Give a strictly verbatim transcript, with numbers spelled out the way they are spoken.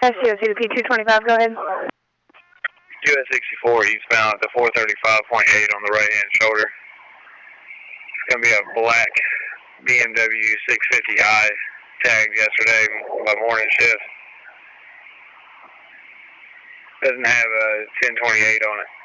S U S C to P two twenty-five, go ahead. U S sixty-four eastbound at the four thirty-five point eight on the right-hand shoulder. It's going to be a black B M W six fifty i tagged yesterday by morning shift. Doesn't have a ten twenty-eight on it.